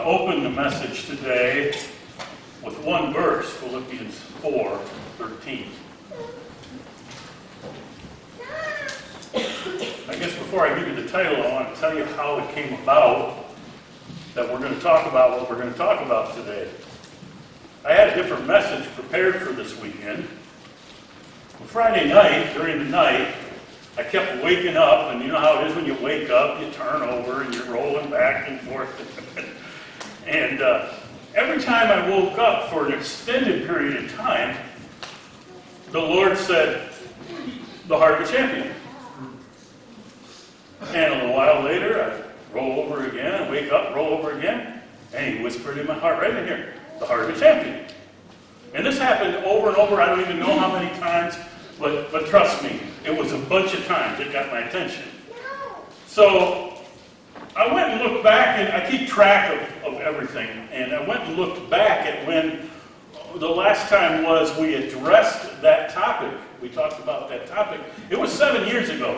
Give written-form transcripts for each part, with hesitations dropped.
open the message today with one verse, Philippians 4:13. I guess before I give you the title, I want to tell you how it came about that we're going to talk about what we're going to talk about today. I had a different message prepared for this weekend. Friday night, during the night, I kept waking up, and you know how it is when you wake up, you turn over and you're rolling back and forth. And every time I woke up for an extended period of time, the Lord said, "The heart of a champion." And a little while later, I roll over again, I wake up, roll over again, and He whispered in my heart right in here, "The heart of a champion." And this happened over and over. I don't even know how many times, but trust me, it was a bunch of times it got my attention. So I went and looked back, and I keep track of everything. And I went and looked back at when the last time was we addressed that topic. We talked about that topic. It was 7 years ago.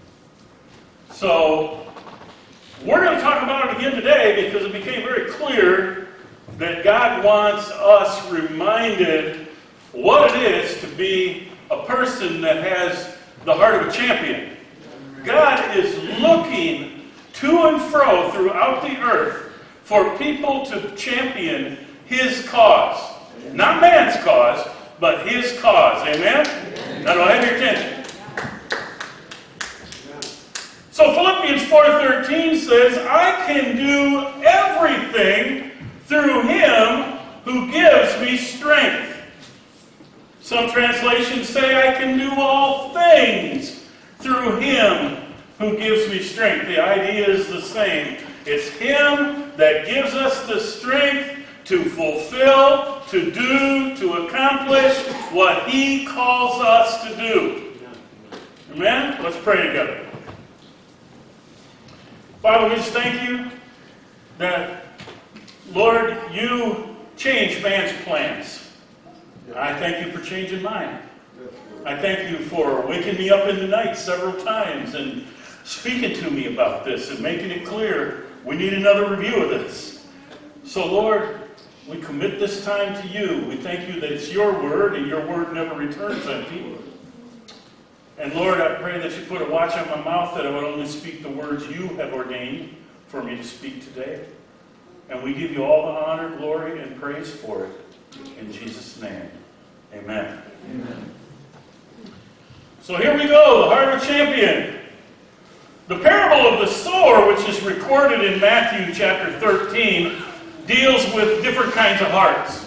So we're going to talk about it again today because it became very clear that God wants us reminded what it is to be a person that has the heart of a champion. God is looking to and fro throughout the earth for people to champion His cause. Not man's cause, but His cause. Amen? Now do I have your attention? So Philippians 4:13 says, "I can do everything through Him who gives me strength." Some translations say, "I can do all things through Him who gives me strength." The idea is the same. It's Him that gives us the strength to fulfill, to do, to accomplish what He calls us to do. Amen? Let's pray together. Father, we just thank You that, Lord, You change man's plans. I thank You for changing mine. I thank You for waking me up in the night several times and speaking to me about this and making it clear we need another review of this. So, Lord, we commit this time to You. We thank You that it's Your word and Your word never returns empty. And Lord, I pray that You put a watch on my mouth, that I would only speak the words You have ordained for me to speak today. And we give You all the honor, glory, and praise for it. In Jesus' name, amen. Amen. So here we go, the heart of a champion. The parable of the sower, which is recorded in Matthew chapter 13, deals with different kinds of hearts.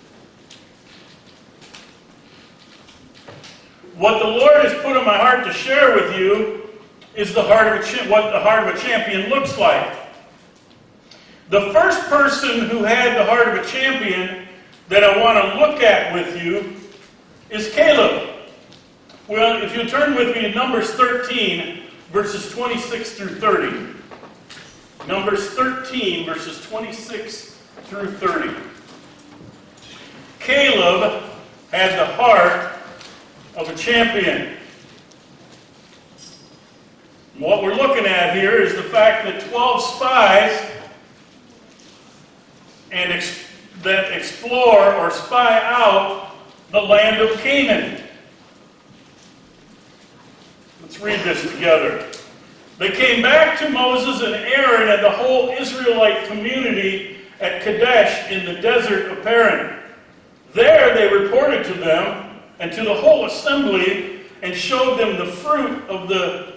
What the Lord has put on my heart to share with you is what the heart of a champion looks like. The first person who had the heart of a champion that I want to look at with you is Caleb. Well, if you turn with me to Numbers 13, verses 26 through 30. Numbers 13, verses 26 through 30. Caleb had the heart of a champion. What we're looking at here is the fact that 12 spies that explore or spy out the land of Canaan. Let's read this together. They came back to Moses and Aaron and the whole Israelite community at Kadesh in the desert of Paran. There they reported to them and to the whole assembly and showed them the fruit of the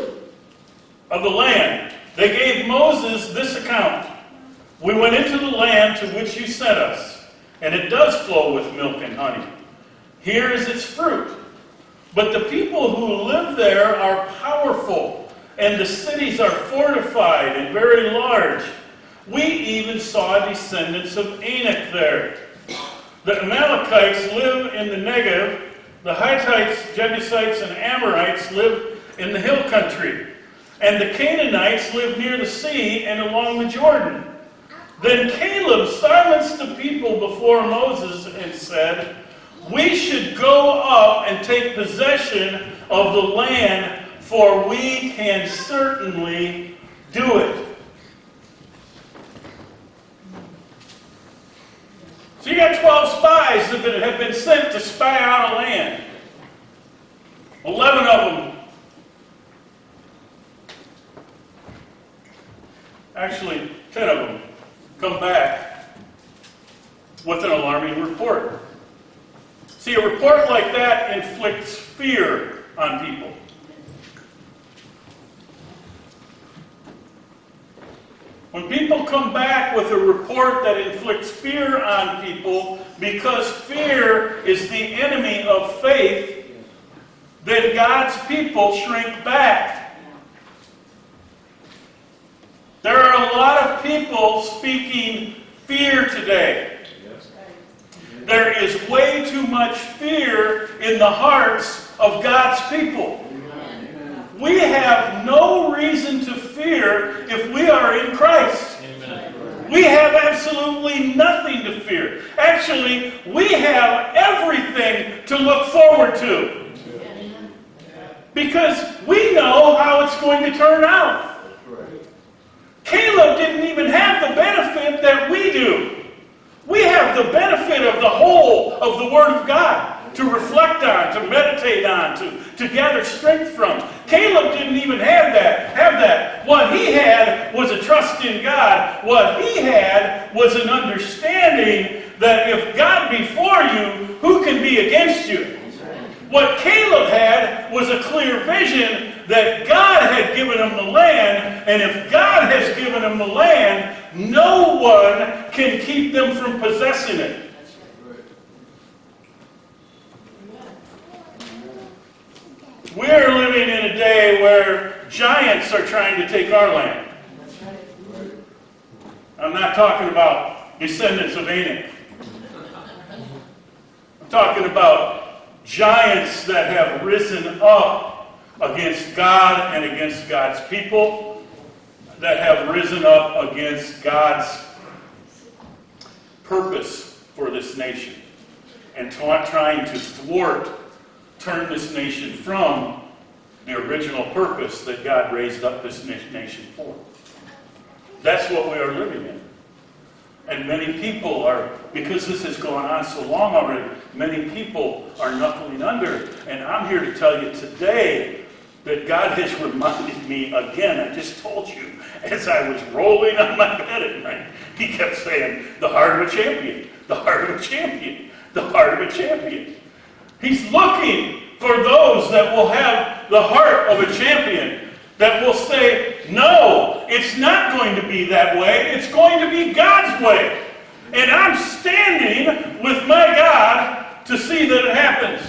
land. They gave Moses this account: "We went into the land to which you sent us, and it does flow with milk and honey. Here is its fruit. But the people who live there are powerful, and the cities are fortified and very large. We even saw descendants of Anak there. The Amalekites live in the Negev. The Hittites, Jebusites, and Amorites live in the hill country. And the Canaanites live near the sea and along the Jordan." Then Caleb silenced the people before Moses and said, "We should go up and take possession of the land, for we can certainly do it." So you got 12 spies that have been sent to spy out a land. 11 of them, actually 10 of them, come back with an alarming report. See, a report like that inflicts fear on people. When people come back with a report that inflicts fear on people, because fear is the enemy of faith, then God's people shrink back. There are a lot of people speaking fear today. There is way too much fear in the hearts of God's people. We have no reason to fear if we are in Christ. We have absolutely nothing to fear. Actually, we have everything to look forward to. Because we know how it's going to turn out. Caleb didn't even have the benefit that we do. We have the benefit of the whole of the Word of God to reflect on, to meditate on, to gather strength from. Caleb didn't even have that. What he had was a trust in God. What he had was an understanding that if God be for you, who can be against you? What Caleb had was a clear vision that God had given him the land, and if God has given him the land, no one can keep them from possessing it. We're living in a day where giants are trying to take our land. I'm not talking about descendants of Anak. I'm talking about giants that have risen up against God and against God's people, that have risen up against God's purpose for this nation, and trying to turn this nation from the original purpose that God raised up this nation for. That's what we are living in. And many people are, because this has gone on so long already, many people are knuckling under. And I'm here to tell you today that God has reminded me again. I just told you, as I was rolling on my bed at night, he kept saying, the heart of a champion, the heart of a champion, the heart of a champion. He's looking for those that will have the heart of a champion, that will say, no, it's not going to be that way. It's going to be God's way. And I'm standing with my God to see that it happens.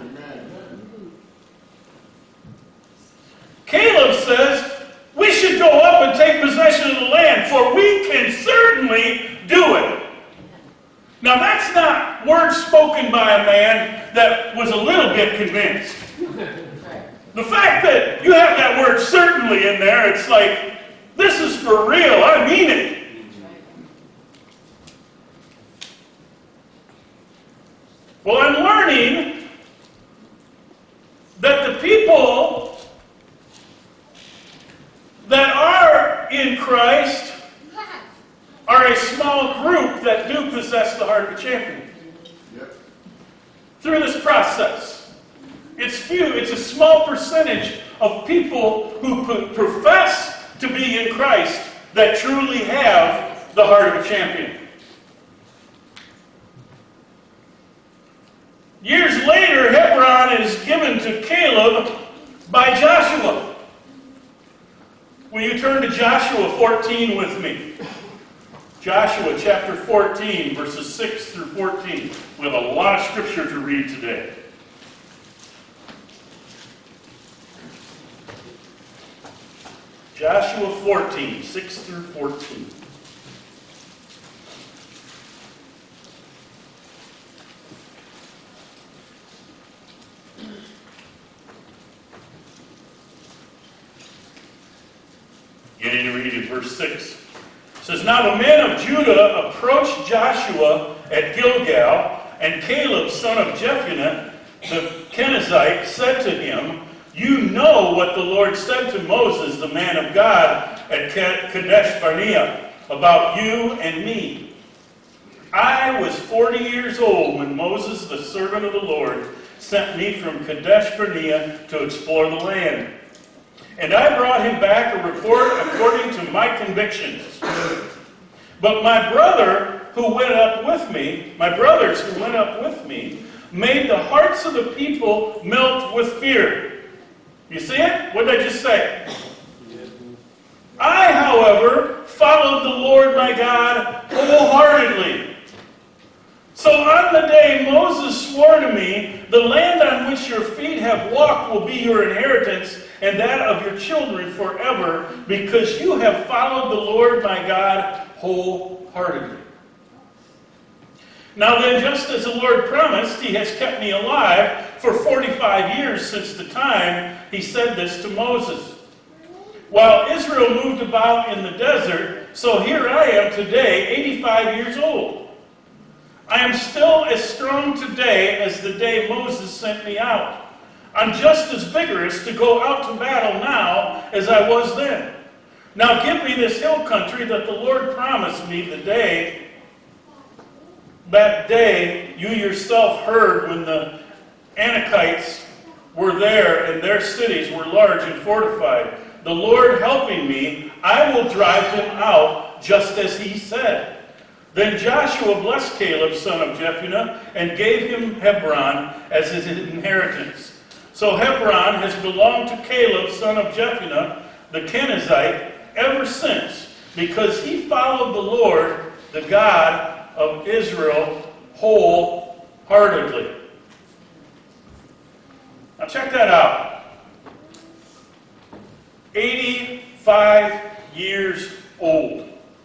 Caleb says, we should go up and take possession of the land, for we can certainly do it. Now that's not words spoken by a man that was a little bit convinced. The fact that you have that word certainly in there, it's like, this is for real, I mean it. Well, I'm learning that the people that are in Christ are a small group that do possess the heart of a champion. Through this process. It's few, it's a small percentage of people who profess to be in Christ that truly have the heart of a champion. Years later, Hebron is given to Caleb by Joshua. Will you turn to Joshua 14 with me? Joshua chapter 14, verses 6 through 14. We have a lot of scripture to read today. Joshua 14, 6 through 14. Beginning to read in verse 6. It says, now the men of Judah approached Joshua at Gilgal, and Caleb, son of Jephunneh, the Kenizzite, said to him, you know what the Lord said to Moses, the man of God, at Kadesh Barnea, about you and me. I was 40 years old when Moses, the servant of the Lord, sent me from Kadesh Barnea to explore the land. And I brought him back a report according to my convictions. But my brothers who went up with me, made the hearts of the people melt with fear. You see it? What did I just say? I, however, followed the Lord my God wholeheartedly. So on the day Moses swore to me, the land on which your feet have walked will be your inheritance, and that of your children forever, because you have followed the Lord my God wholeheartedly. Now then, just as the Lord promised, he has kept me alive for 45 years since the time he said this to Moses. While Israel moved about in the desert, so here I am today, 85 years old. I am still as strong today as the day Moses sent me out. I'm just as vigorous to go out to battle now as I was then. Now give me this hill country that the Lord promised me that day you yourself heard when the Anakites were there and their cities were large and fortified. The Lord helping me, I will drive them out just as he said. Then Joshua blessed Caleb, son of Jephunneh, and gave him Hebron as his inheritance. So Hebron has belonged to Caleb, son of Jephunneh, the Kenizzite, ever since, because he followed the Lord, the God of Israel, wholeheartedly. Now check that out. 85 years old.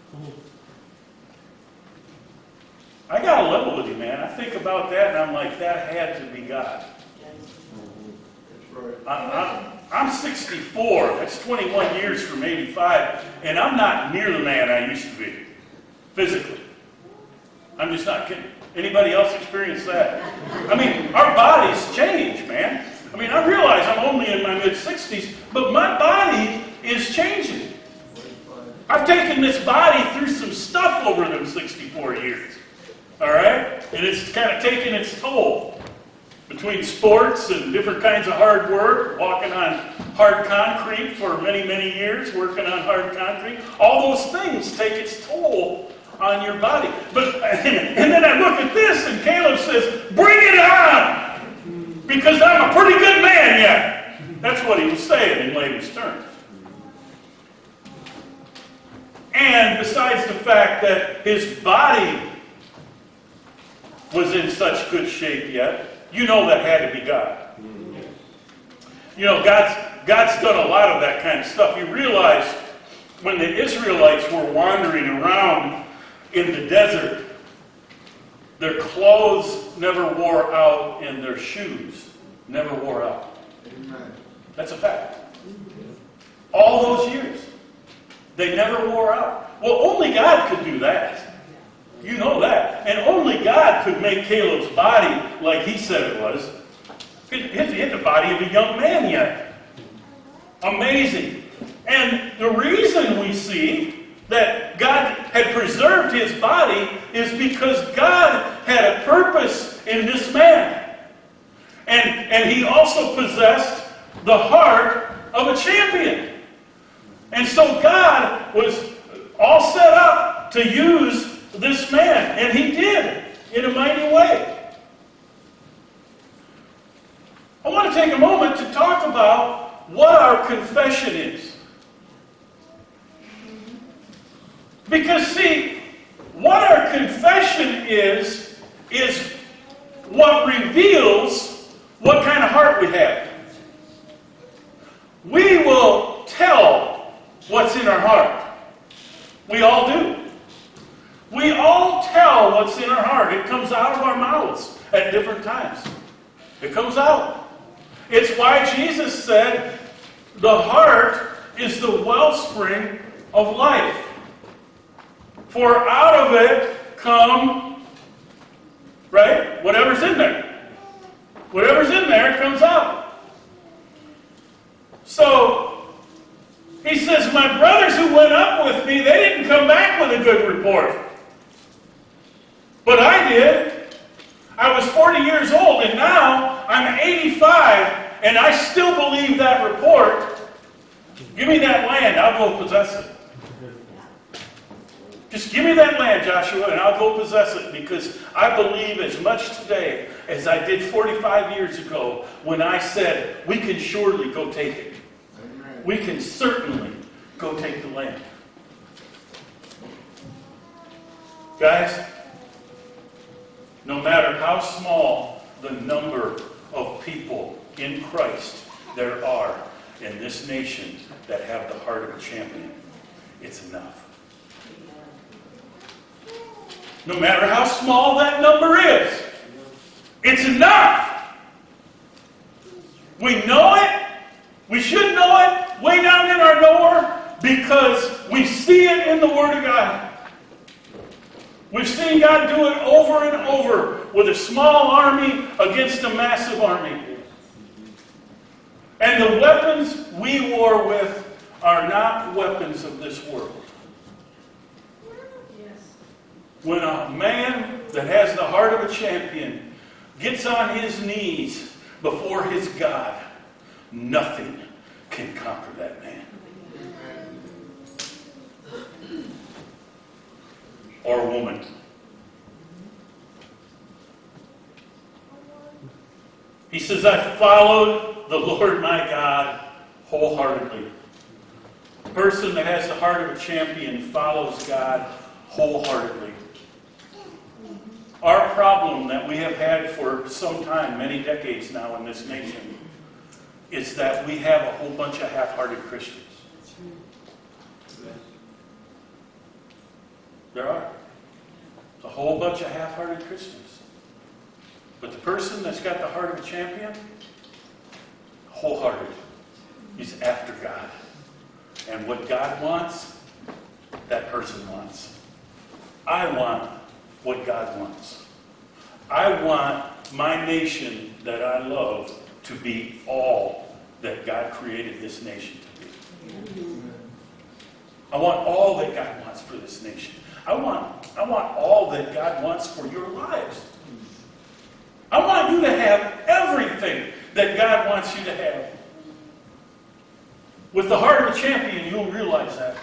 I got to level with you, man. I think about that and I'm like, that had to be God. I'm 64. That's 21 years from 85. And I'm not near the man I used to be, physically. I'm just not kidding. Anybody else experience that? I mean, our bodies change, man. I mean, I realize I'm only in my mid-60s, but my body is changing. I've taken this body through some stuff over them 64 years. All right? And it's kind of taken its toll. Between sports and different kinds of hard work, walking on hard concrete for many, many years, working on hard concrete, all those things take its toll on your body. And then I look at this and Caleb says, bring it on! Because I'm a pretty good man yet. That's what he was saying in layman's terms. And besides the fact that his body was in such good shape yet, you know that had to be God. You know, God's done a lot of that kind of stuff. You realize when the Israelites were wandering around in the desert, their clothes never wore out and their shoes never wore out. Amen. That's a fact. All those years, they never wore out. Well, only God could do that. You know that. And only God could make Caleb's body like he said it was. He had the body of a young man yet. Amazing. And the reason we see that God had preserved his body is because God had a purpose in this man. And he also possessed the heart of a champion. And so God was all set up to use this man, and he did in a mighty way. I want to take a moment to talk about what our confession is. Because, see, what our confession is what reveals what kind of heart we have. We will tell what's in our heart. We all do. We all tell what's in our heart. It comes out of our mouths at different times. It comes out. It's why Jesus said the heart is the wellspring of life. For out of it come, right, whatever's in there. Whatever's in there comes out. So, he says, my brothers who went up with me, they didn't come back with a good report. But I did. I was 40 years old, and now I'm 85, and I still believe that report. Give me that land, I'll go possess it. Just give me that land, Joshua, and I'll go possess it, because I believe as much today as I did 45 years ago when I said, we can surely go take it. We can certainly go take the land. Guys, no matter how small the number of people in Christ there are in this nation that have the heart of a champion, it's enough. No matter how small that number is, it's enough. We know it. We should know it way down in our knower because we see it in the Word of God. We've seen God do it over and over with a small army against a massive army. And the weapons we war with are not weapons of this world. When a man that has the heart of a champion gets on his knees before his God, nothing can conquer that man. Or woman. He says, I followed the Lord my God wholeheartedly. The person that has the heart of a champion follows God wholeheartedly. Our problem that we have had for some time, many decades now in this nation, is that we have a whole bunch of half-hearted Christians. There are. A whole bunch of half-hearted Christians. But the person that's got the heart of a champion, wholehearted. He's after God. And what God wants, that person wants. I want what God wants. I want my nation that I love to be all that God created this nation to be. I want all that God wants for this nation. I want all that God wants for your lives. I want you to have everything that God wants you to have. With the heart of a champion, you'll realize that.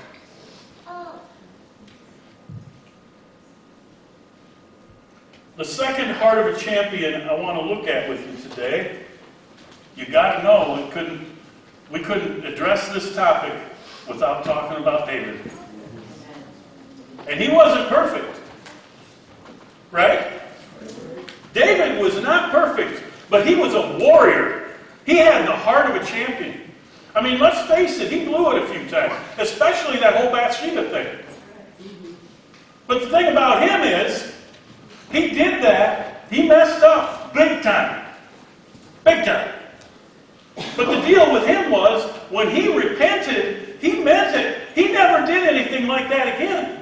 The second heart of a champion I want to look at with you today, you got to know we couldn't address this topic without talking about David. And he wasn't perfect. Right? David was not perfect, but he was a warrior. He had the heart of a champion. I mean, let's face it, he blew it a few times, especially that whole Bathsheba thing. But the thing about him is, he did that, he messed up big time. Big time. But the deal with him was, when he repented, he meant it. He never did anything like that again.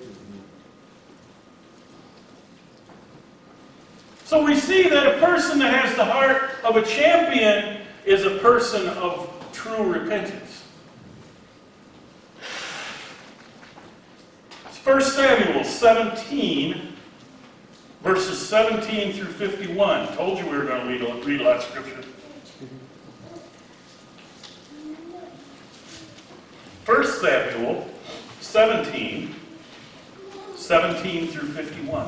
So we see that a person that has the heart of a champion is a person of true repentance. It's 1 Samuel 17, verses 17 through 51. Told you we were going to read a lot of scripture. 1 Samuel 17, 17 through 51.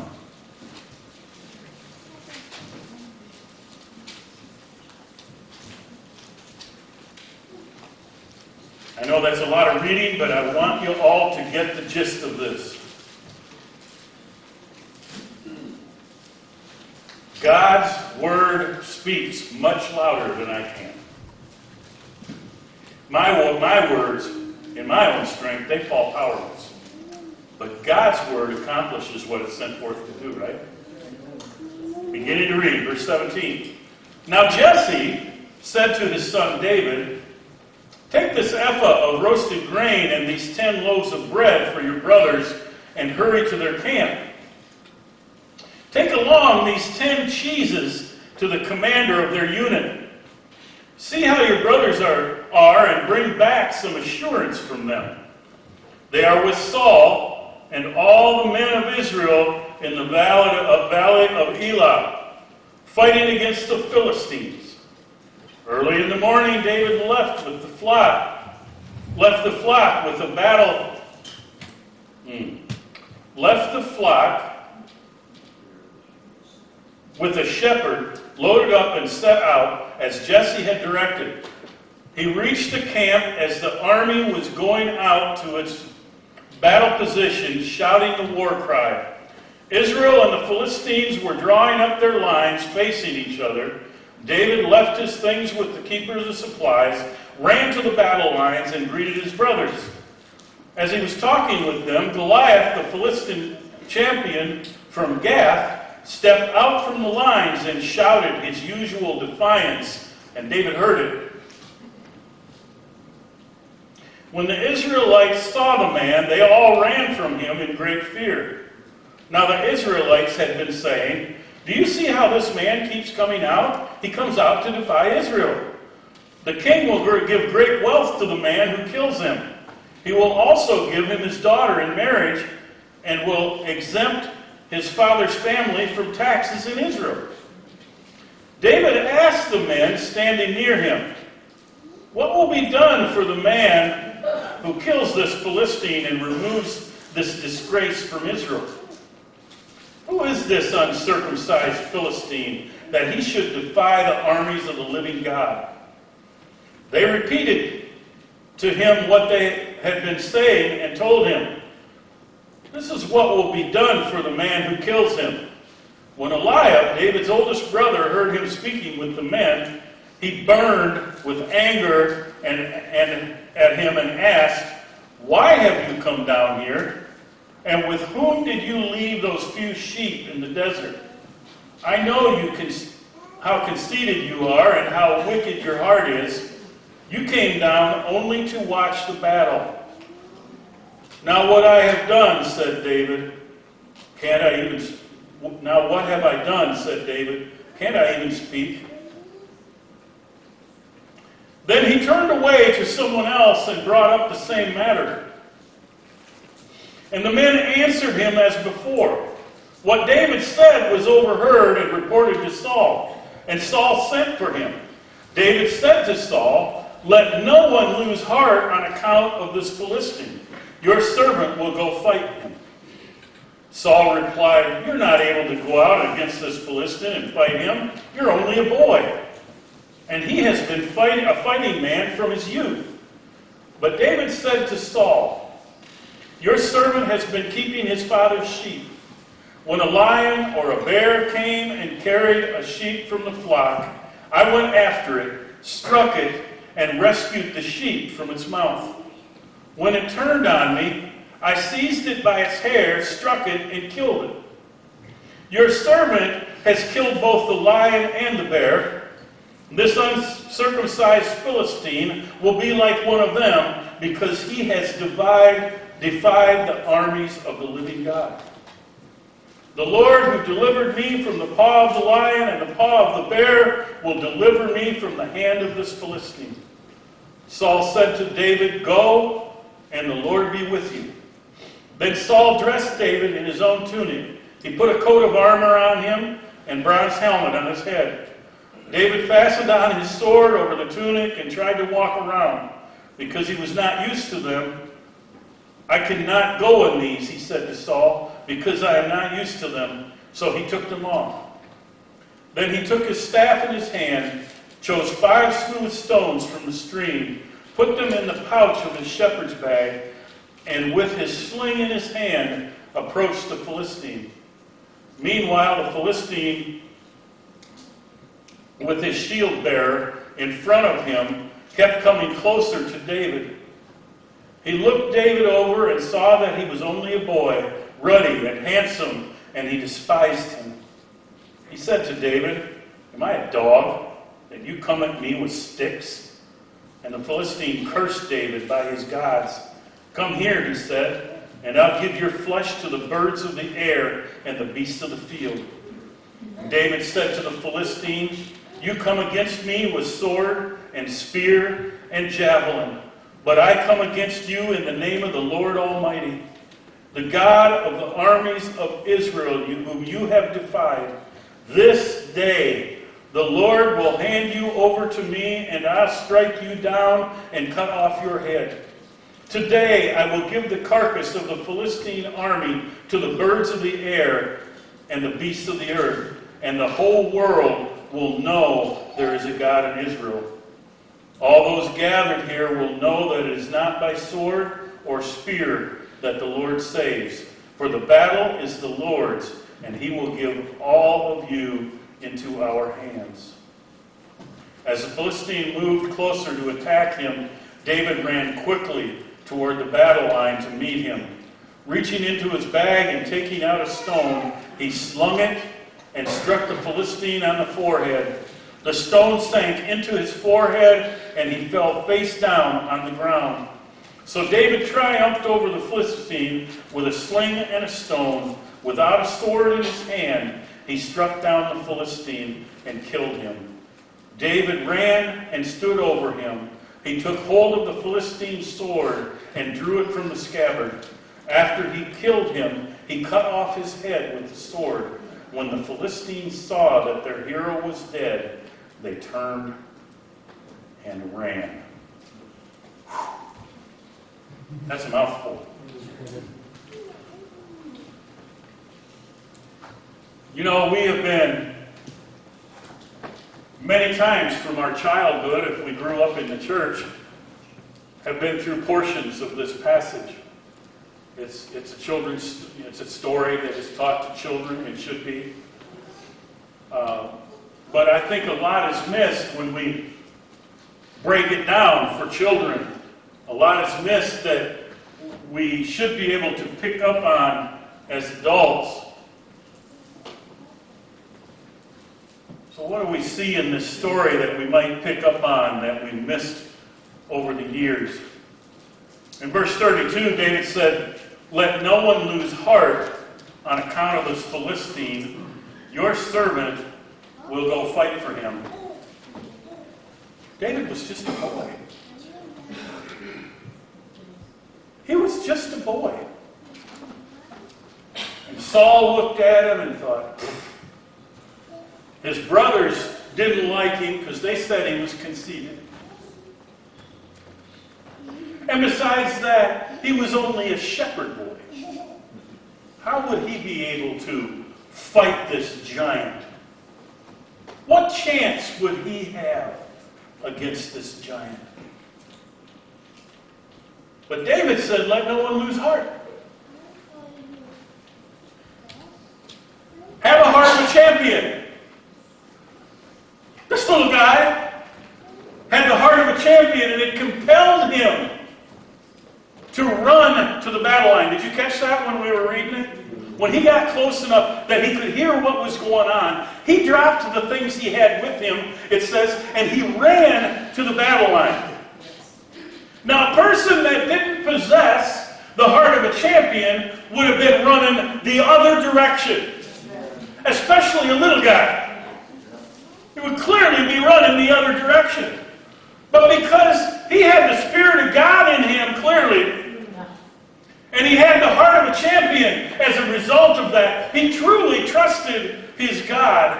I know that's a lot of reading, but I want you all to get the gist of this. God's word speaks much louder than I can. My words, in my own strength, they fall powerless. But God's word accomplishes what it's sent forth to do, right? Beginning to read, verse 17. Now Jesse said to his son David, take this ephah of roasted grain and these 10 loaves of bread for your brothers and hurry to their camp. Take along these 10 cheeses to the commander of their unit. See how your brothers are and bring back some assurance from them. They are with Saul and all the men of Israel in the valley of Elah, fighting against the Philistines. Early in the morning, David left the flock with a shepherd, loaded up and set out as Jesse had directed. He reached the camp as the army was going out to its battle position, shouting the war cry. Israel and the Philistines were drawing up their lines, facing each other. David left his things with the keepers of supplies, ran to the battle lines, and greeted his brothers. As he was talking with them, Goliath, the Philistine champion from Gath, stepped out from the lines and shouted his usual defiance, and David heard it. When the Israelites saw the man, they all ran from him in great fear. Now the Israelites had been saying, "Do you see how this man keeps coming out? He comes out to defy Israel. The king will give great wealth to the man who kills him. He will also give him his daughter in marriage and will exempt his father's family from taxes in Israel." David asked the men standing near him, "What will be done for the man who kills this Philistine and removes this disgrace from Israel? Who is this uncircumcised Philistine that he should defy the armies of the living God?" They repeated to him what they had been saying and told him, "This is what will be done for the man who kills him." When Eliab, David's oldest brother, heard him speaking with the men, he burned with anger and at him and asked, "Why have you come down here? And with whom did you leave those few sheep in the desert? I know how conceited you are and how wicked your heart is. You came down only to watch the battle." "Now what I have done," said David, "Now what have I done?" said David. "Can't I even speak?" Then he turned away to someone else and brought up the same matter. And the men answered him as before. What David said was overheard and reported to Saul, and Saul sent for him. David said to Saul, "Let no one lose heart on account of this Philistine. Your servant will go fight him." Saul replied, "You're not able to go out against this Philistine and fight him. You're only a boy, and he has been a fighting man from his youth." But David said to Saul, "Your servant has been keeping his father's sheep. When a lion or a bear came and carried a sheep from the flock, I went after it, struck it, and rescued the sheep from its mouth. When it turned on me, I seized it by its hair, struck it, and killed it. Your servant has killed both the lion and the bear. This uncircumcised Philistine will be like one of them, because he has defied the armies of the living God. The Lord who delivered me from the paw of the lion and the paw of the bear will deliver me from the hand of this Philistine." Saul said to David, "Go, and the Lord be with you." Then Saul dressed David in his own tunic. He put a coat of armor on him and bronze helmet on his head. David fastened on his sword over the tunic and tried to walk around, because he was not used to them. "I cannot go in these," he said to Saul, "because I am not used to them." So he took them off. Then he took his staff in his hand, chose 5 smooth stones from the stream, put them in the pouch of his shepherd's bag, and with his sling in his hand, approached the Philistine. Meanwhile, the Philistine, with his shield bearer in front of him, kept coming closer to David. He looked David over and saw that he was only a boy, ruddy and handsome, and he despised him. He said to David, "Am I a dog that you come at me with sticks?" And the Philistine cursed David by his gods. "Come here," he said, "and I'll give your flesh to the birds of the air and the beasts of the field." David said to the Philistine, "You come against me with sword and spear and javelin, but I come against you in the name of the Lord Almighty, the God of the armies of Israel, whom you have defied, this day the Lord will hand you over to me, and I'll strike you down and cut off your head. Today I will give the carcass of the Philistine army to the birds of the air and the beasts of the earth, and the whole world will know there is a God in Israel. All those gathered here will know that it is not by sword or spear that the Lord saves, for the battle is the Lord's, and he will give all of you into our hands. As the Philistine moved closer to attack him, David ran quickly toward the battle line to meet him. Reaching into his bag and taking out a stone, he slung it and struck the Philistine on the forehead. The stone sank into his forehead, and he fell face down on the ground. So David triumphed over the Philistine with a sling and a stone. Without a sword in his hand, he struck down the Philistine and killed him. David ran and stood over him. He took hold of the Philistine's sword and drew it from the scabbard. After he killed him, he cut off his head with the sword. When the Philistines saw that their hero was dead, they turned and ran. That's a mouthful. You know, we have been many times from our childhood, if we grew up in the church, have been through portions of this passage. It's a story that is taught to children. It should be. But I think a lot is missed when we break it down for children. A lot is missed that we should be able to pick up on as adults. So what do we see in this story that we might pick up on that we missed over the years? In verse 32, David said, "Let no one lose heart on account of this Philistine. Your servant will go fight for him." David was just a boy. He was just a boy. And Saul looked at him and thought, his brothers didn't like him because they said he was conceited. And besides that, he was only a shepherd boy. How would he be able to fight this giant? What chance would he have against this giant? But David said, let no one lose heart. Have a heart of a champion. This little guy had the heart of a champion, and it compelled him to run to the battle line. Did you catch that when we were reading it? When he got close enough that he could hear what was going on, he dropped the things he had with him, it says, and he ran to the battle line. Now, a person that didn't possess the heart of a champion would have been running the other direction, especially a little guy. He would clearly be running the other direction. But because he had the Spirit of God in him, clearly, and he had the heart of a champion as a result of that, he truly trusted his God,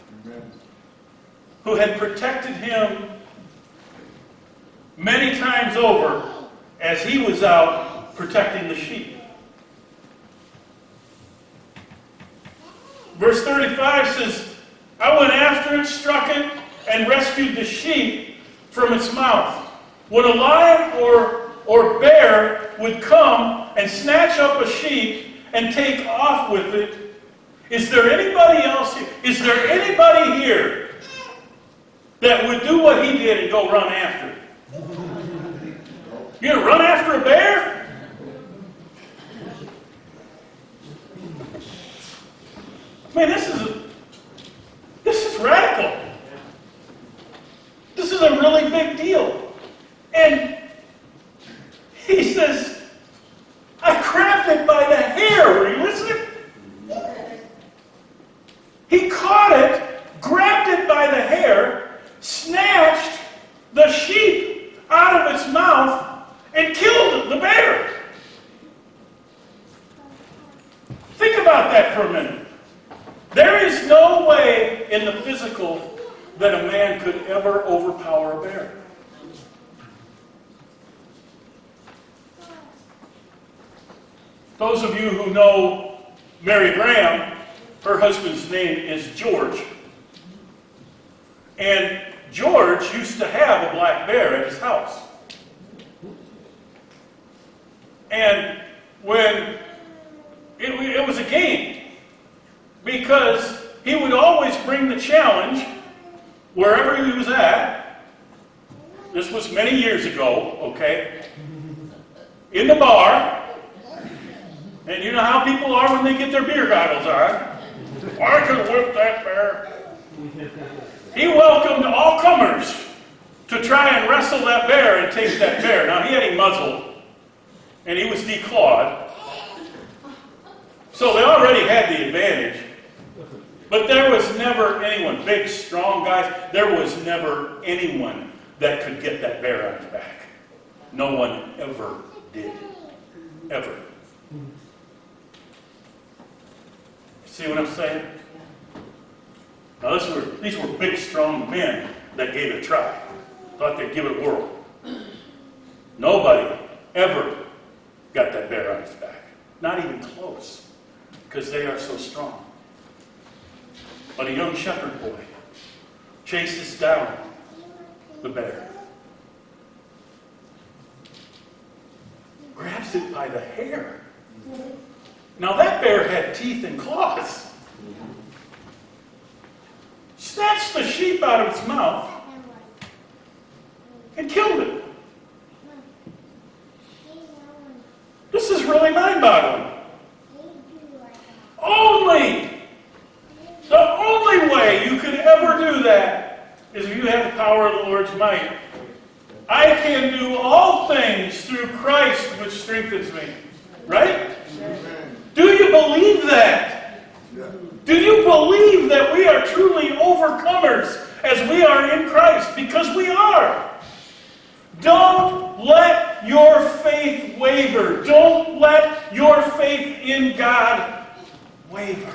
who had protected him many times over as he was out protecting the sheep. Verse 35 says, I went after it, struck it, and rescued the sheep from its mouth. When a lion or bear would come and snatch up a sheep and take off with it, is there anybody else here? Is there anybody here that would do what he did and go run after it? You're going to run after a bear? Man, this is radical. This is a really big deal. And he says, I grabbed it by the hair. Were you listening? He caught it, grabbed it by the hair, snatched the sheep out of its mouth, and killed the bear. that for a minute. There is no way in the physical that a man could ever overpower a bear. Those of you who know Mary Graham, her husband's name is George. And George used to have a black bear at his house. And when it was a game, because he would always bring the challenge wherever he was at. This was many years ago, okay? In the bar. And you know how people are when they get their beer goggles on. I can whip that bear. He welcomed all comers to try and wrestle that bear and take that bear. Now, he had him muzzled, and he was declawed. So they already had the advantage. But there was never anyone, big, strong guys, there was never anyone that could get that bear on his back. No one ever did. Ever. See what I'm saying? Now these were big, strong men that gave it a try. Thought they'd give it a whirl. Nobody ever got that bear on his back. Not even close. Because they are so strong. But a young shepherd boy chases down the bear. Grabs it by the hair. Now that bear had teeth and claws. Snatched the sheep out of its mouth and killed it. This is really mind-boggling. The only way you could ever do that is if you have the power of the Lord's might. I can do all things through Christ which strengthens me. Right? Do you believe that? Do you believe that we are truly overcomers as we are in Christ? Because we are. Don't let your faith waver. Don't let your faith in God waver.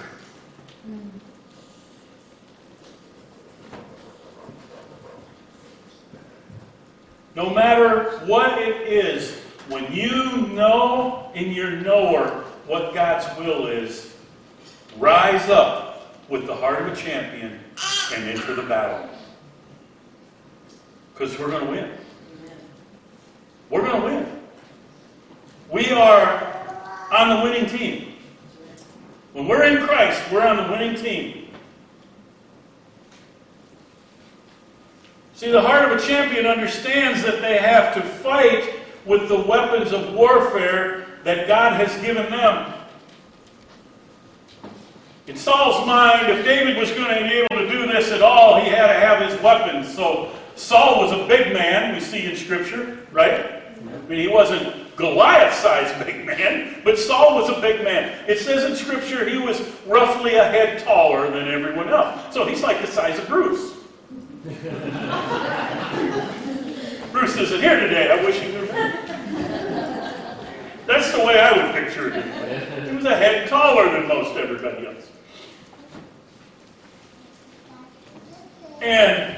No matter what it is, when you know in your knower what God's will is, rise up with the heart of a champion and enter the battle. Because we're going to win. We're going to win. We are on the winning team. When we're in Christ, we're on the winning team. See, the heart of a champion understands that they have to fight with the weapons of warfare that God has given them. In Saul's mind, if David was going to be able to do this at all, he had to have his weapons. So Saul was a big man, we see in Scripture, right? I mean, he wasn't Goliath-sized big man, but Saul was a big man. It says in Scripture he was roughly a head taller than everyone else. So he's like the size of Bruce. Bruce isn't here today. I wish he were here. That's the way I would picture it. He was a head taller than most everybody else. And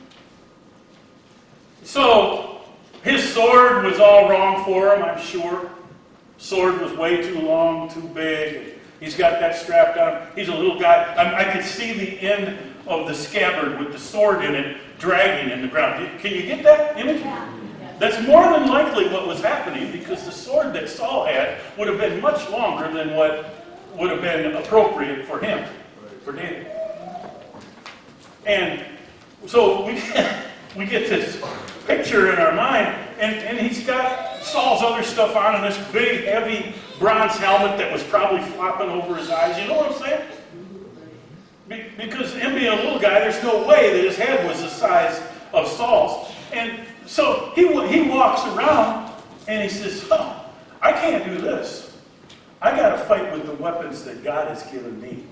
so his sword was all wrong for him, I'm sure. Sword was way too long, too big. He's got that strapped on. He's a little guy. I could see the end of the scabbard with the sword in it dragging in the ground. Can you get that image? That's more than likely what was happening, because the sword that Saul had would have been much longer than what would have been appropriate for him, for David. And so we get this picture in our mind, and he's got Saul's other stuff on, and this big, heavy bronze helmet that was probably flopping over his eyes. You know what I'm saying? Because him being a little guy, there's no way that his head was the size of Saul's. And so he walks around and he says, oh, I can't do this. I got to fight with the weapons that God has given me.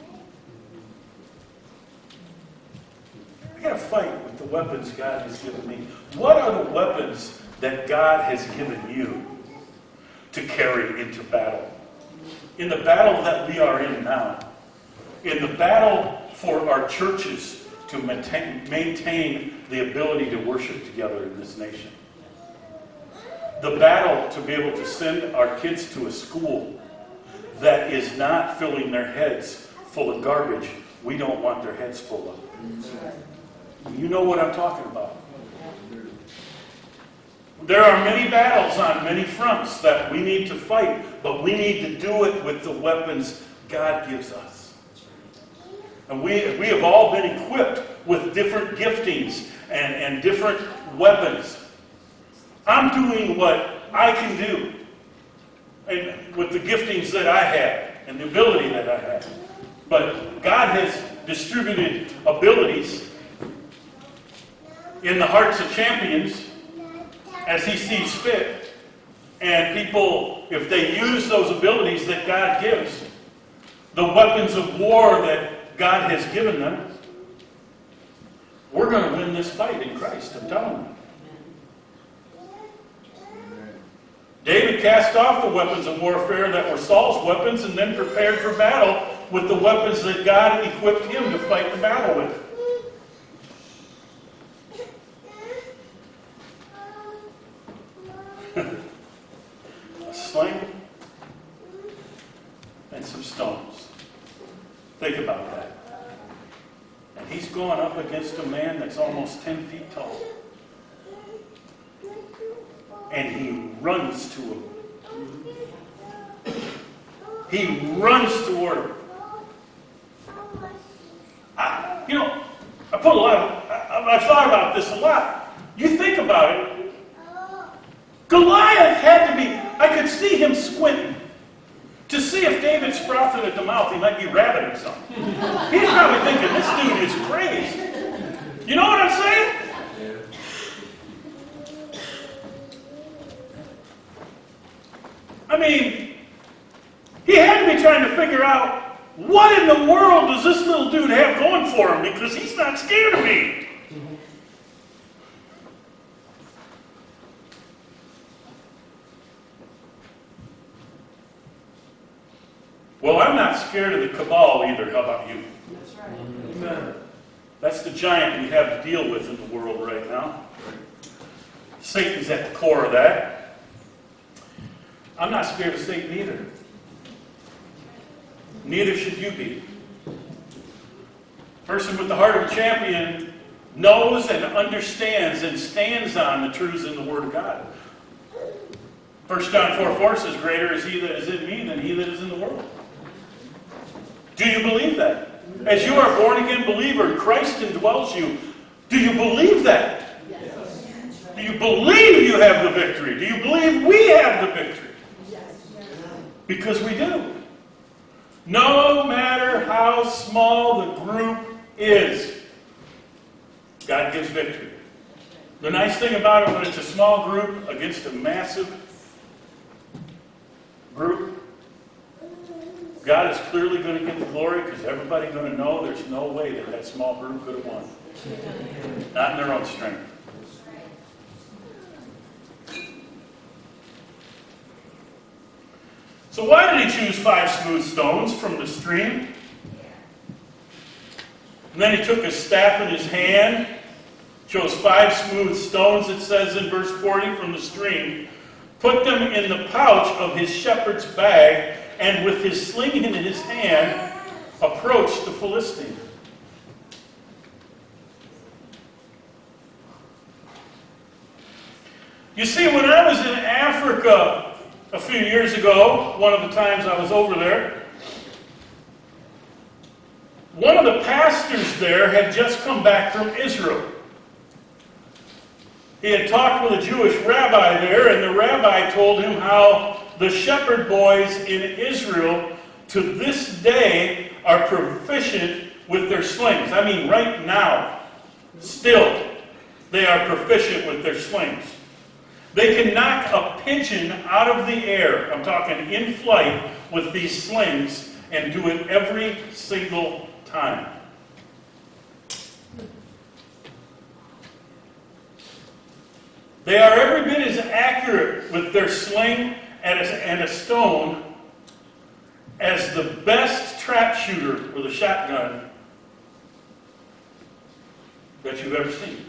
I got to fight with the weapons God has given me. What are the weapons that God has given you to carry into battle? In the battle that we are in now, in the battle for our churches to maintain the ability to worship together in this nation. The battle to be able to send our kids to a school that is not filling their heads full of garbage we don't want their heads full of. You know what I'm talking about. There are many battles on many fronts that we need to fight, but we need to do it with the weapons God gives us. And we have all been equipped with different giftings and different weapons. I'm doing what I can do and with the giftings that I have and the ability that I have. But God has distributed abilities in the hearts of champions as He sees fit. And people, if they use those abilities that God gives, the weapons of war that God has given them, we're going to win this fight in Christ, I'm telling you. David cast off the weapons of warfare that were Saul's weapons and then prepared for battle with the weapons that God equipped him to fight the battle with. A sling and some stones. Think about that. And he's going up against a man that's almost 10 feet tall. And he runs to him. He runs toward him. I've thought about this a lot. You think about it. Goliath had to be, I could see him squinting to see if David's frothing at the mouth. He might be rabid or something. He's probably thinking, this dude is crazy. You know what I'm saying? I mean, he had to be trying to figure out, what in the world does this little dude have going for him? Because he's not scared of me. Well, I'm not scared of the cabal either. How about you? That's right. Amen. That's the giant we have to deal with in the world right now. Satan's at the core of that. I'm not scared of Satan either. Neither should you be. A person with the heart of a champion knows and understands and stands on the truths in the Word of God. 1 John 4:4 says, greater is he that is in me than he that is in the world. Do you believe that? As you are a born-again believer, Christ indwells you. Do you believe that? Yes. Do you believe you have the victory? Do you believe we have the victory? Yes. Because we do. No matter how small the group is, God gives victory. The nice thing about it, when it's a small group against a massive group, God is clearly going to get the glory because everybody's going to know there's no way that that small group could have won. Not in their own strength. So why did he choose 5 smooth stones from the stream? And then he took his staff in his hand, chose 5 smooth stones, it says in verse 40, from the stream, put them in the pouch of his shepherd's bag, and with his sling in his hand, approached the Philistine. You see, when I was in Africa a few years ago, one of the times I was over there, one of the pastors there had just come back from Israel. He had talked with a Jewish rabbi there, and the rabbi told him how the shepherd boys in Israel to this day are proficient with their slings. I mean, right now, still, they are proficient with their slings. They can knock a pigeon out of the air, I'm talking in flight, with these slings, and do it every single time. They are every bit as accurate with their sling and a stone as the best trap shooter with a shotgun that you've ever seen.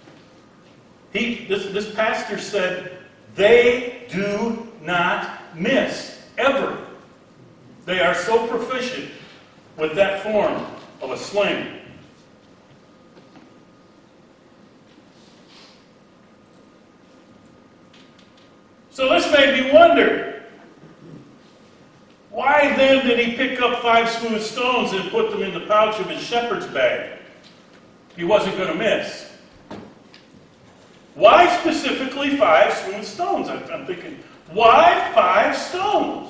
This pastor said, they do not miss, ever. They are so proficient with that form of a sling. So this made me wonder, why then did he pick up 5 smooth stones and put them in the pouch of his shepherd's bag? He wasn't going to miss. Why specifically 5 smooth stones? I'm thinking, why 5 stones?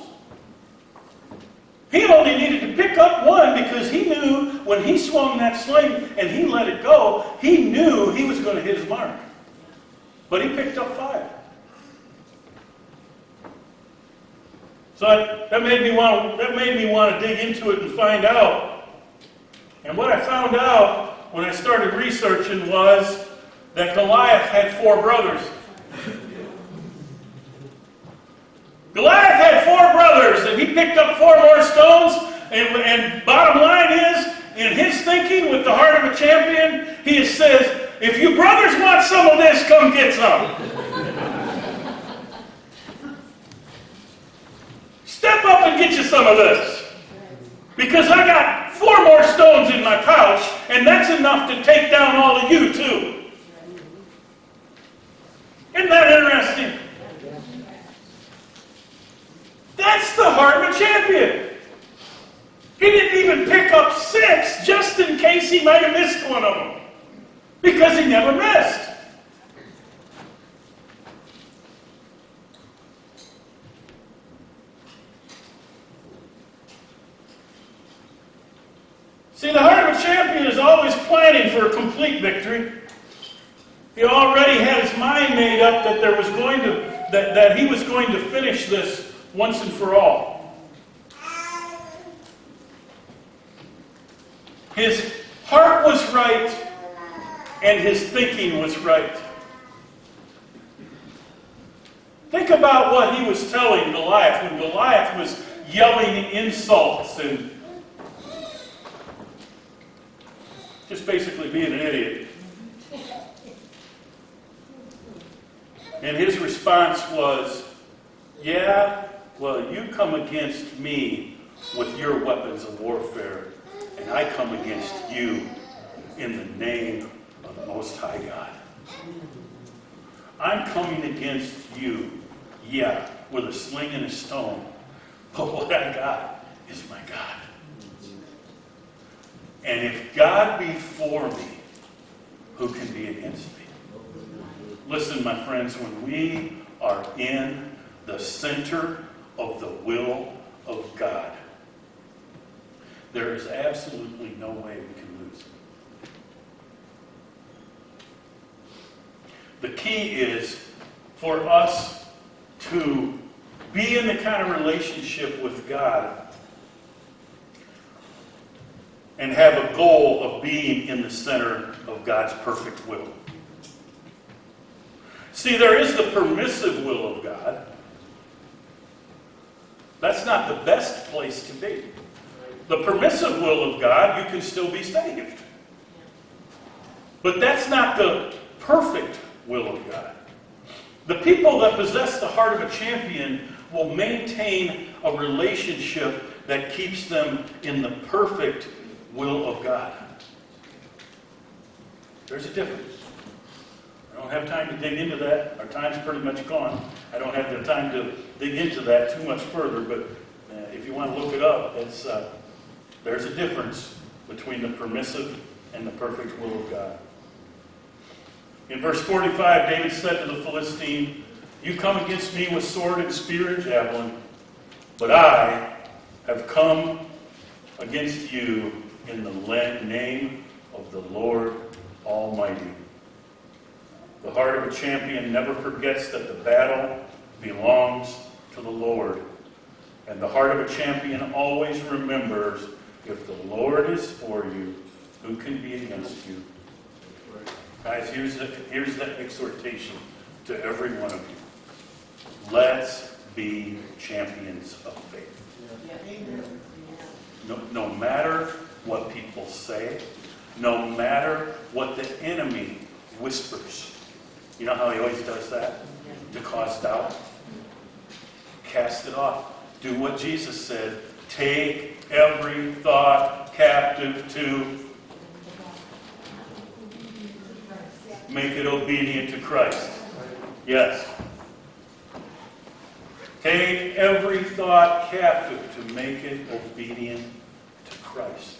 He only needed to pick up one because he knew when he swung that sling and he let it go, he knew he was going to hit his mark. But he picked up 5. So that made me want to dig into it and find out. And what I found out when I started researching was that Goliath had 4 brothers. Goliath had 4 brothers, and he picked up 4 more stones. And bottom line is, in his thinking, with the heart of a champion, he says, if you brothers want some of this, come get some. Step up and get you some of this. Because I got 4 more stones in my pouch, and that's enough to take down all of you too. Isn't that interesting? That's the heart of a champion. He didn't even pick up 6 just in case he might have missed one of them. Because he never missed. See, the heart of a champion is always planning for a complete victory. He already had his mind made up that that he was going to finish this once and for all. His heart was right, and his thinking was right. Think about what he was telling Goliath when Goliath was yelling insults and just basically being an idiot. And his response was, yeah, well, you come against me with your weapons of warfare, and I come against you in the name of the Most High God. I'm coming against you, yeah, with a sling and a stone, but what I got is my God. And if God be for me, who can be against me? Listen, my friends, when we are in the center of the will of God, there is absolutely no way we can lose. The key is for us to be in the kind of relationship with God and have a goal of being in the center of God's perfect will. See, there is the permissive will of God. That's not the best place to be. The permissive will of God, you can still be saved. But that's not the perfect will of God. The people that possess the heart of a champion will maintain a relationship that keeps them in the perfect will of God. There's a difference. I don't have time to dig into that. Our time's pretty much gone. I don't have the time to dig into that too much further, but if you want to look it up, there's a difference between the permissive and the perfect will of God. In verse 45, David said to the Philistine, "You come against me with sword and spear and javelin, but I have come against you in the name of the Lord Almighty." The heart of a champion never forgets that the battle belongs to the Lord. And the heart of a champion always remembers, if the Lord is for you, who can be against you? Guys, here's the exhortation to every one of you. Let's be champions of faith. No matter what people say, no matter what the enemy whispers. You know how he always does that? To cause doubt? Cast it off. Do what Jesus said. Take every thought captive to make it obedient to Christ. Yes. Take every thought captive to make it obedient to Christ.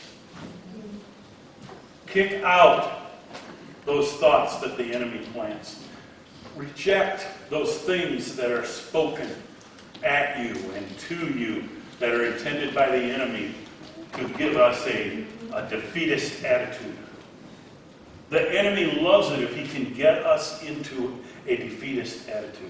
Kick out those thoughts that the enemy plants. Reject those things that are spoken at you and to you that are intended by the enemy to give us a defeatist attitude. The enemy loves it if he can get us into a defeatist attitude.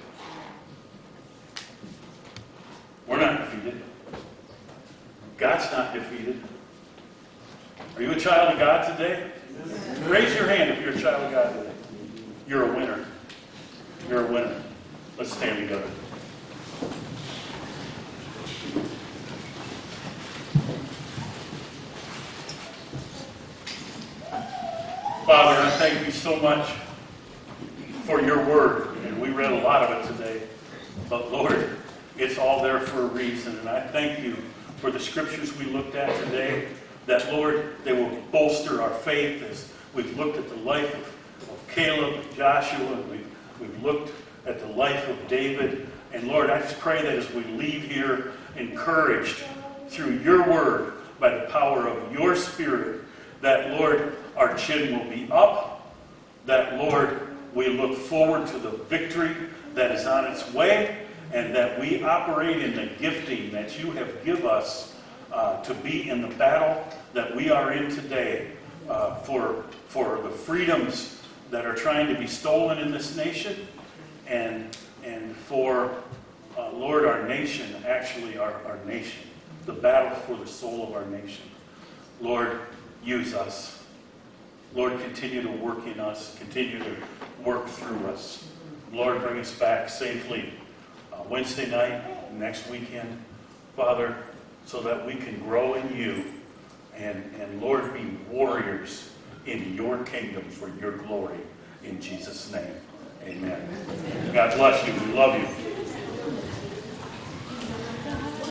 We're not defeated. God's not defeated. Are you a child of God today? Raise your hand if you're a child of God today. You're a winner. You're a winner. Let's stand together. Father, I thank you so much for your word. And we read a lot of it today. But Lord, it's all there for a reason. And I thank you for the scriptures we looked at today. That, Lord, they will bolster our faith as we've looked at the life of Caleb, Joshua, and we've looked at the life of David. And Lord, I just pray that as we leave here encouraged through your word by the power of your Spirit, that, Lord, our chin will be up, that, Lord, we look forward to the victory that is on its way, and that we operate in the gifting that you have given us to be in the battle that we are in today for the freedoms that are trying to be stolen in this nation, and for, Lord, our nation, actually our nation, the battle for the soul of our nation. Lord, use us. Lord, continue to work in us. Continue to work through us. Lord, bring us back safely Wednesday night, next weekend, Father, so that we can grow in you and Lord, be warriors in your kingdom for your glory. In Jesus' name, amen. God bless you. We love you.